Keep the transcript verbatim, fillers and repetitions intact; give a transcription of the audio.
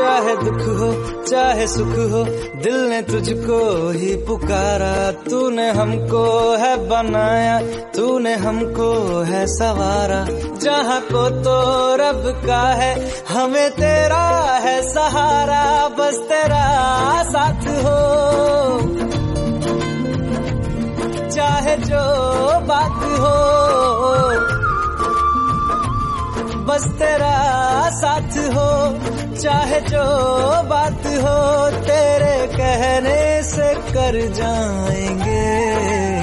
चाहे दुख हो चाहे सुख हो, दिल ने तुझको ही पुकारा। तूने हमको है बनाया, तूने हमको है सवारा। जहाँ को तो रब का है, हमें तेरा है सहारा। बस तेरा साथ हो, चाहे जो बात हो, बस तेरा साथ हो, चाहे जो बात हो। तेरे कहने से कर जाएंगे।